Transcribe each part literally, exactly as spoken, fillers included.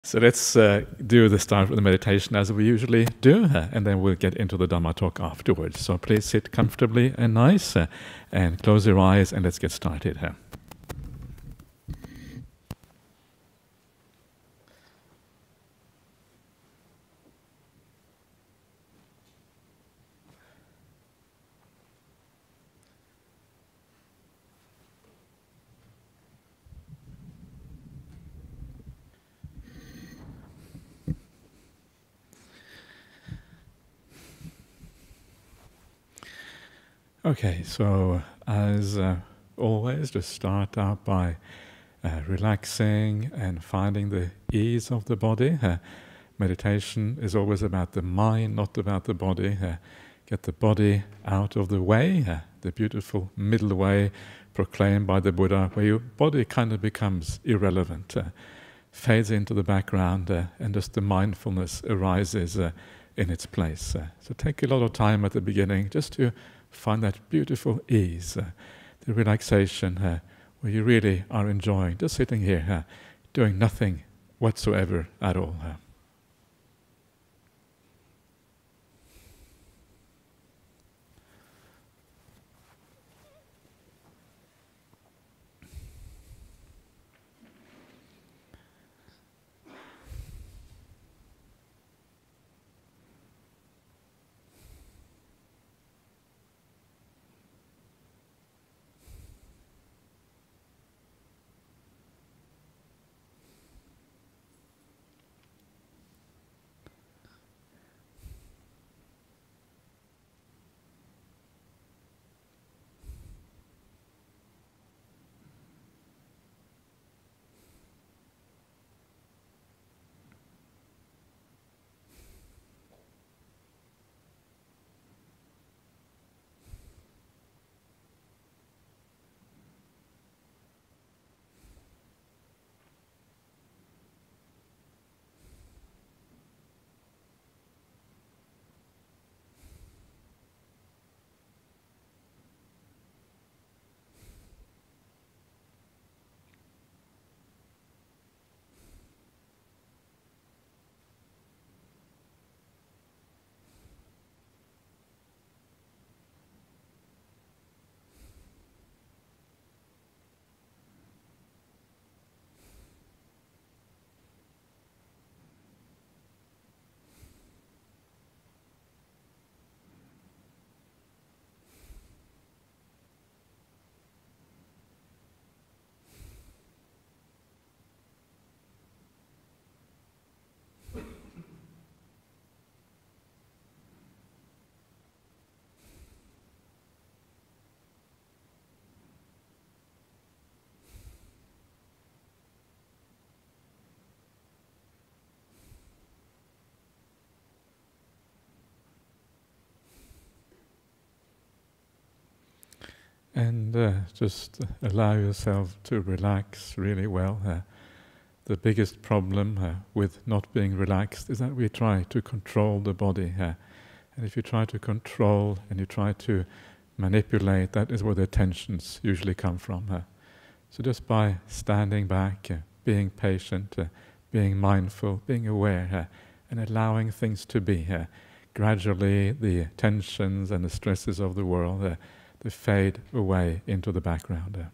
So let's uh, do the start with the meditation as we usually do, uh, and then we'll get into the Dhamma talk afterwards. So please sit comfortably and nice, uh, and close your eyes, and let's get started. Uh. Okay, so as uh, always, just start out by uh, relaxing and finding the ease of the body. Uh, meditation is always about the mind, not about the body. Uh, get the body out of the way, uh, the beautiful middle way proclaimed by the Buddha, where your body kind of becomes irrelevant, uh, fades into the background, uh, and just the mindfulness arises uh, in its place. Uh, so take a lot of time at the beginning just to find that beautiful ease, uh, the relaxation, uh, where you really are enjoying just sitting here, uh, doing nothing whatsoever at all. Uh. And uh, just allow yourself to relax really well. Uh, the biggest problem uh, with not being relaxed is that we try to control the body. Uh, and if you try to control and you try to manipulate, that is where the tensions usually come from. Uh, so just by standing back, uh, being patient, uh, being mindful, being aware, uh, and allowing things to be, uh, gradually the tensions and the stresses of the world uh, they fade away into the background. Uh.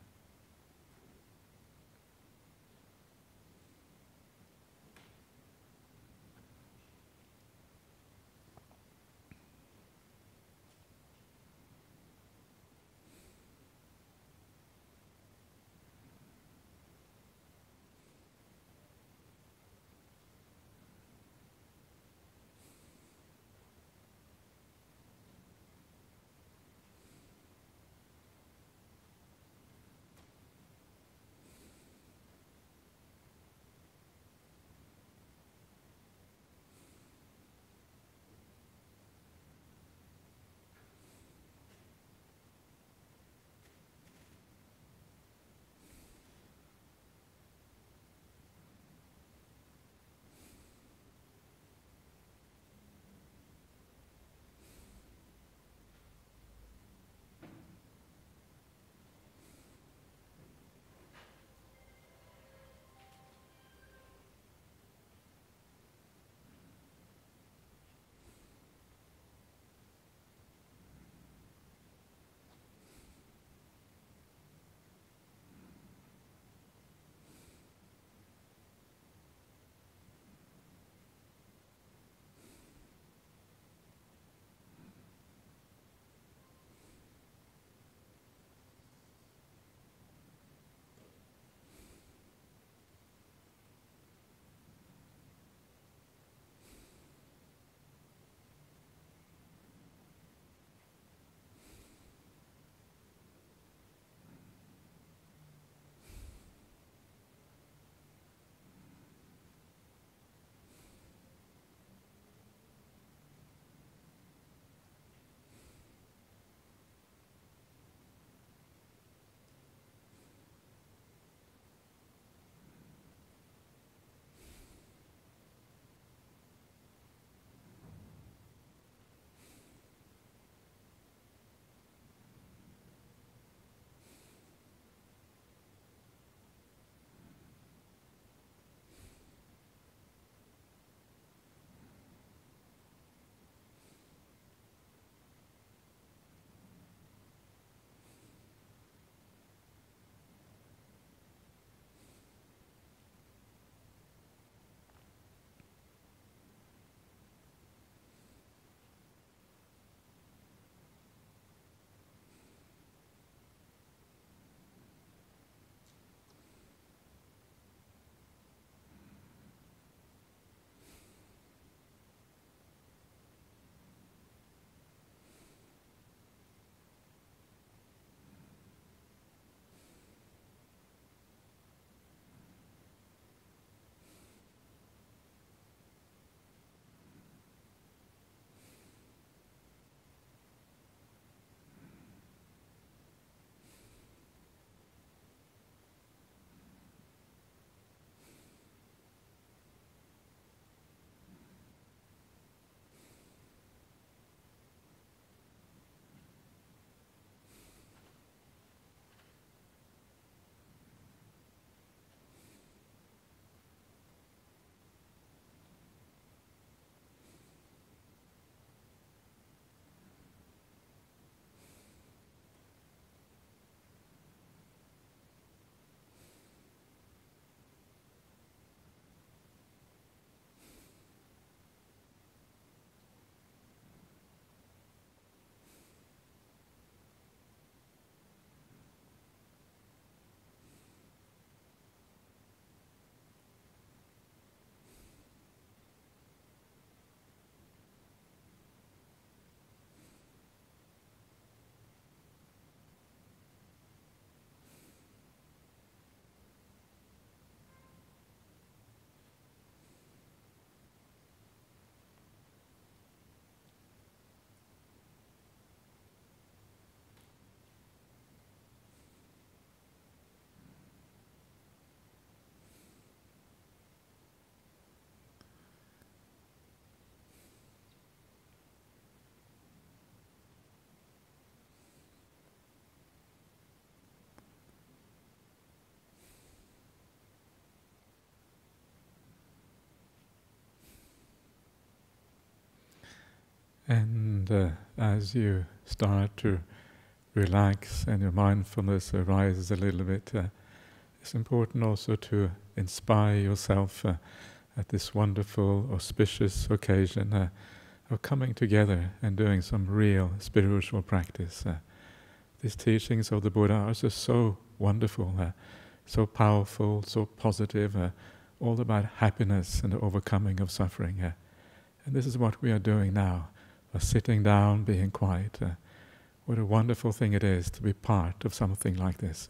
And uh, as you start to relax and your mindfulness arises a little bit, uh, it's important also to inspire yourself uh, at this wonderful, auspicious occasion uh, of coming together and doing some real spiritual practice. Uh, these teachings of the Buddha are just so wonderful, uh, so powerful, so positive, uh, all about happiness and the overcoming of suffering. Uh, and this is what we are doing now, uh, sitting down, being quiet. Uh, what a wonderful thing it is to be part of something like this. Uh.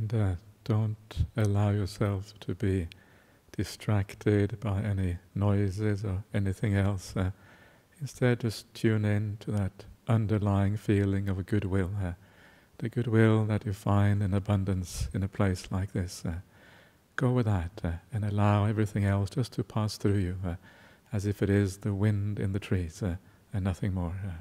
And uh, don't allow yourself to be distracted by any noises or anything else. Uh, instead, just tune in to that underlying feeling of a goodwill, uh, the goodwill that you find in abundance in a place like this. Uh, go with that uh, and allow everything else just to pass through you uh, as if it is the wind in the trees uh, and nothing more. Uh.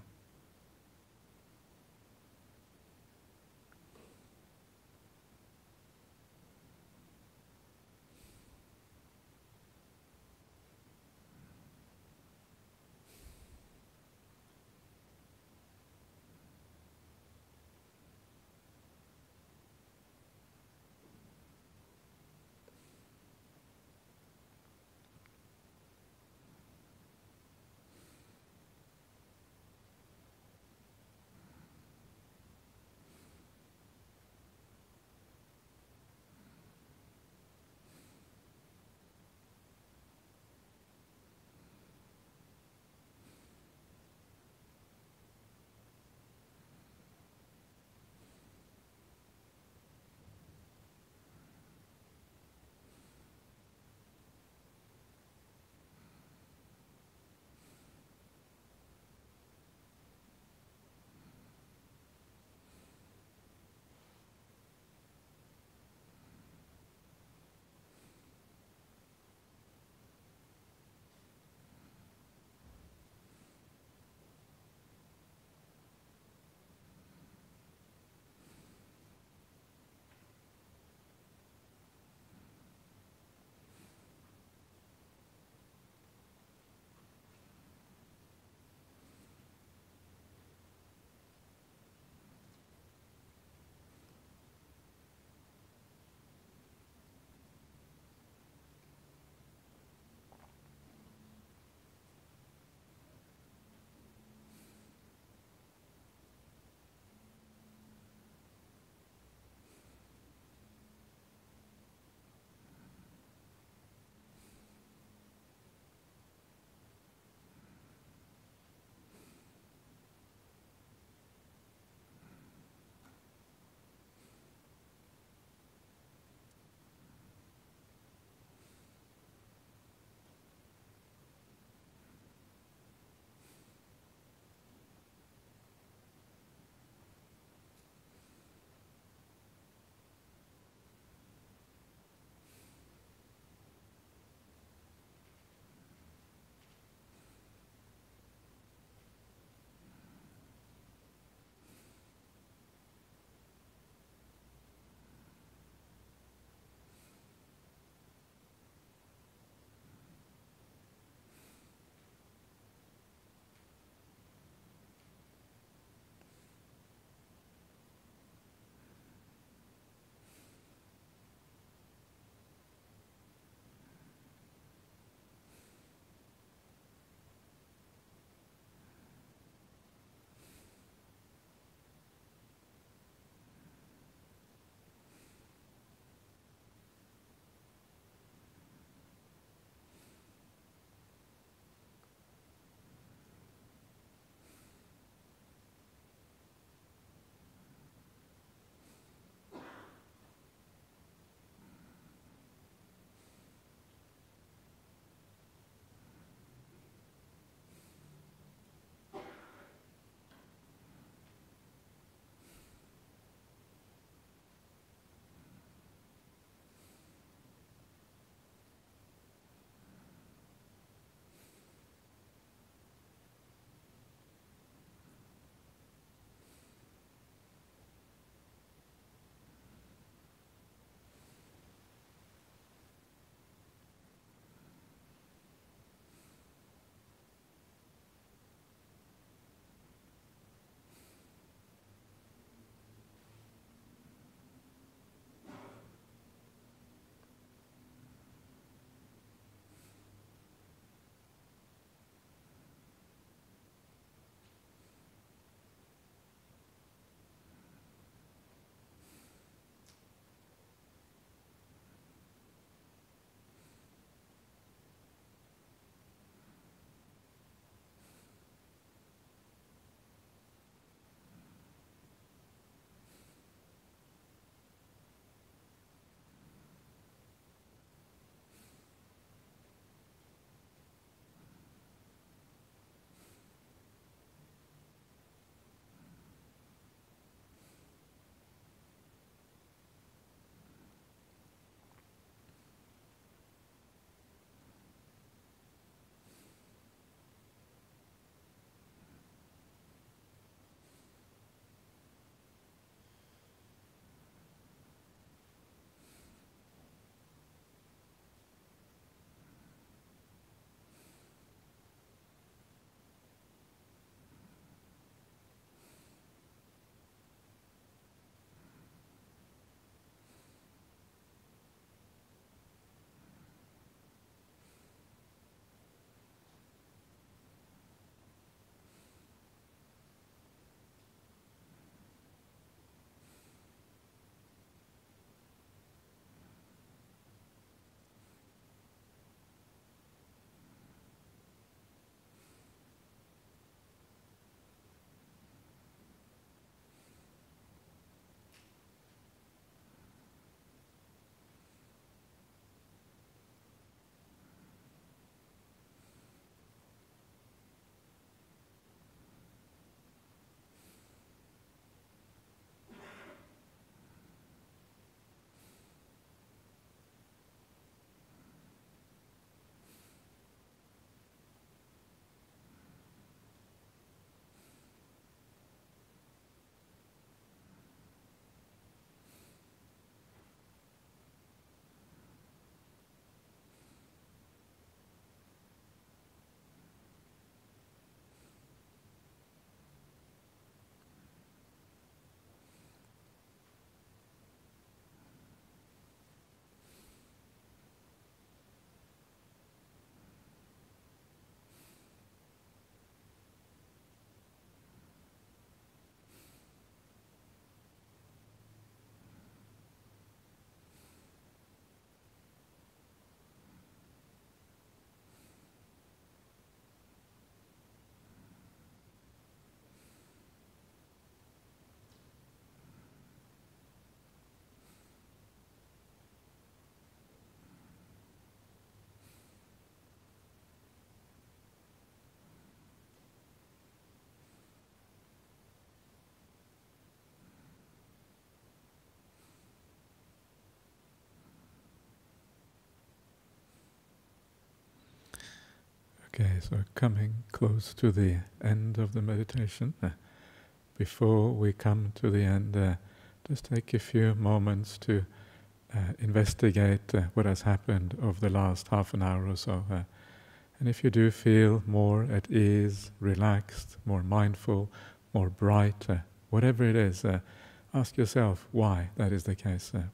Okay, so coming close to the end of the meditation. Uh, before we come to the end, uh, just take a few moments to uh, investigate uh, what has happened over the last half an hour or so. Uh, and if you do feel more at ease, relaxed, more mindful, more bright, uh, whatever it is, uh, ask yourself why that is the case. Uh,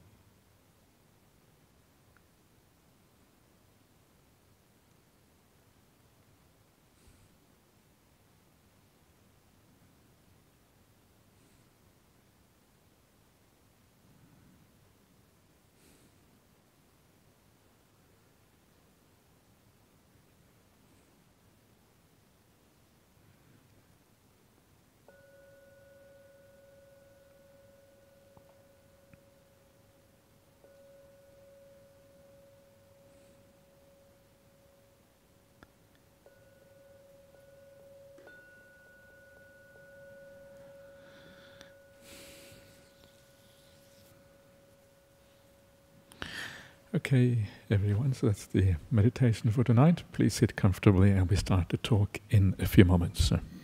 Okay, everyone, so that's the meditation for tonight. Please sit comfortably and we start to talk in a few moments.